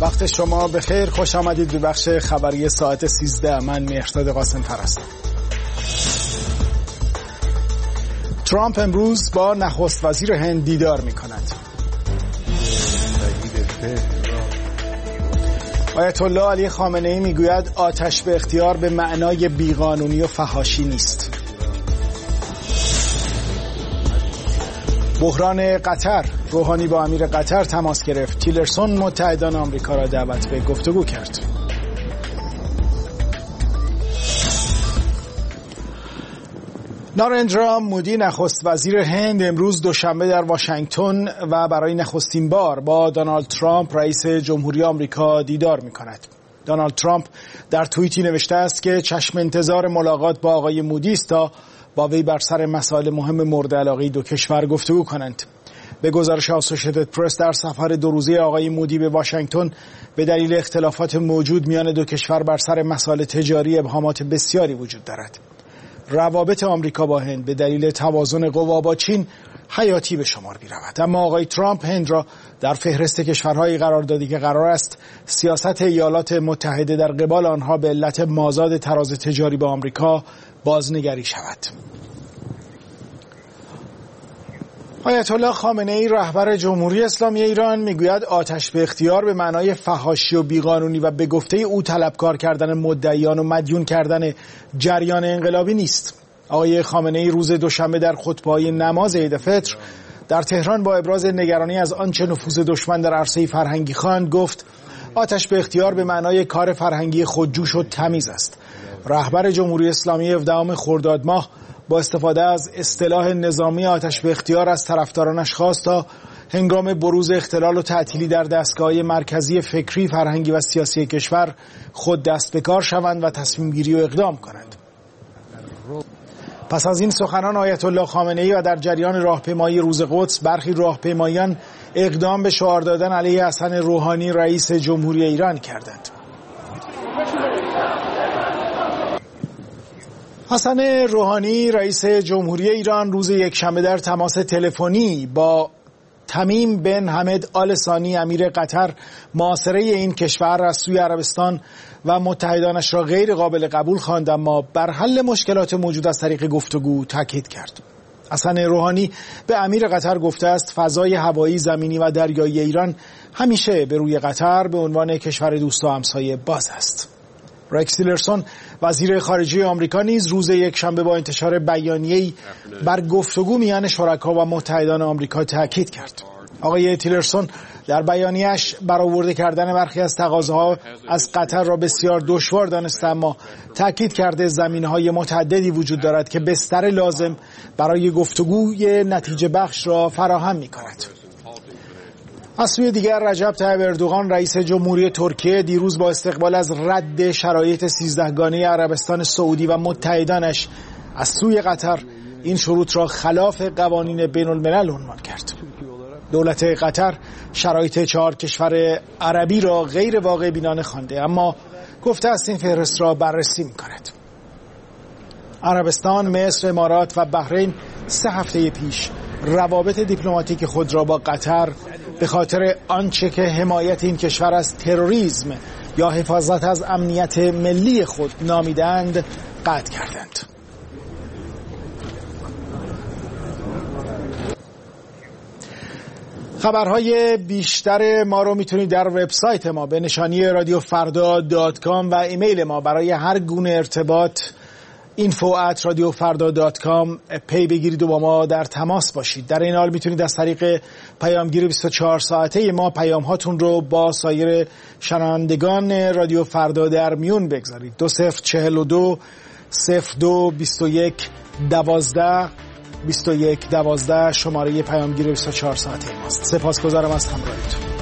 وقت شما بخیر، خوش آمدید به بخش خبری ساعت 13. من مهرداد قاسم‌فر هستم. ترامپ امروز با نخست وزیر هند دیدار می‌کند. آیت الله علی خامنه‌ای میگوید آتش به اختیار به معنای بیقانونی و فحاشی نیست. بحران قطر، روحانی با امیر قطر تماس گرفت. تیلرسون متحدان آمریکا را دعوت به گفتگو کرد. نارندرا مودی نخست وزیر هند امروز دوشنبه در واشنگتن و برای نخستین بار با دونالد ترامپ رئیس جمهوری آمریکا دیدار می‌کند. دونالد ترامپ در توییتی نوشته است که چشم انتظار ملاقات با آقای مودی است تا با وی بر سر مسائل مهم مورد علاقه دو کشور گفتگو کنند. به گزارش اسوسییتد پرس، در سفر 2 روزه آقای مودی به واشنگتن به دلیل اختلافات موجود میان دو کشور بر سر مسائل تجاری ابهامات بسیاری وجود دارد. روابط آمریکا با هند به دلیل توازن قوا با چین حیاتی به شمار می‌رود، اما آقای ترامپ هند را در فهرست کشورهایی قرار دادی که قرار است سیاست ایالات متحده در قبال آنها به علت مازاد تراز تجاری با آمریکا بازنگری شود. آیت الله خامنه‌ای رهبر جمهوری اسلامی ایران میگوید آتش به اختیار به معنای فحاشی و بیقانونی و به گفته او طلبکار کردن مدعیان و مدیون کردن جریان انقلابی نیست. آقای خامنه‌ای روز دوشنبه در خطبه‌های نماز عید فطر در تهران با ابراز نگرانی از آنچه نفوذ دشمن در عرصه فرهنگی خواند گفت آتش به اختیار به معنای کار فرهنگی خودجوش و تمیز است. رهبر جمهوری اسلامی 17 خرداد ماه با استفاده از اصطلاح نظامی آتش به اختیار از طرفدارانش خواست تا هنگام بروز اختلال و تعطیلی در دستگاه‌های مرکزی فکری، فرهنگی و سیاسی کشور خود دست به کار شوند و تصمیم گیری و اقدام کنند. پس از این سخنان آیت الله خامنه‌ای و در جریان راهپیمایی روز قدس، برخی راهپیماییان اقدام به شعار دادن علیه حسن روحانی رئیس جمهوری ایران کردند. حسن روحانی رئیس جمهوری ایران روز یکشنبه در تماس تلفنی با تمیم بن حمد آل ثانی امیر قطر معاصره این کشور از سوی عربستان و متحدانش را غیر قابل قبول خواند، اما بر حل مشکلات موجود از طریق گفتگو تاکید کرد. حسن روحانی به امیر قطر گفته است فضای هوایی، زمینی و دریایی ایران همیشه به روی قطر به عنوان کشور دوست و همسایه باز است. رکس تیلرسون وزیر خارجه آمریکا نیز روز یکشنبه با انتشار بیانیه‌ای بر گفتگو میان شرکا و متحدان آمریکا تاکید کرد. آقای تیلرسون در بیانیه‌اش برآورده کردن برخی از تقاضاها از قطر را بسیار دشوار دانسته، اما تاکید کرده زمینه‌های متعددی وجود دارد که بستر لازم برای گفتگوی نتیجه بخش را فراهم می‌کند. از سوی دیگر رجب طیب اردوغان رئیس جمهوری ترکیه دیروز با استقبال از رد شرایط 13گانه عربستان سعودی و متحدانش از سوی قطر این شروط را خلاف قوانین بین الملل عنوان کرد. دولت قطر شرایط 4 کشور عربی را غیر واقع بینانه خوانده، اما گفته است این فهرست را بررسی می‌کند. عربستان، مصر، امارات و بحرین 3 هفته پیش روابط دیپلماتیک خود را با قطر به خاطر آنچه که حمایت این کشور از تروریسم یا حفاظت از امنیت ملی خود نامیدند قطع کردند. خبرهای بیشتر ما رو میتونید در وبسایت ما به نشانی radiofrda.com و ایمیل ما برای هر گونه ارتباط info@radiofarda.com پی بگیرید و با ما در تماس باشید. در این حال میتونید از طریق پیامگیر 24 ساعته ما پیام هاتون رو با سایر شنوندگان رادیو فردا در میون بگذارید. 2042 02 21 12 21 12 شماره پیامگیر 24 ساعته ماست. سپاسگزارم از همراهیتون.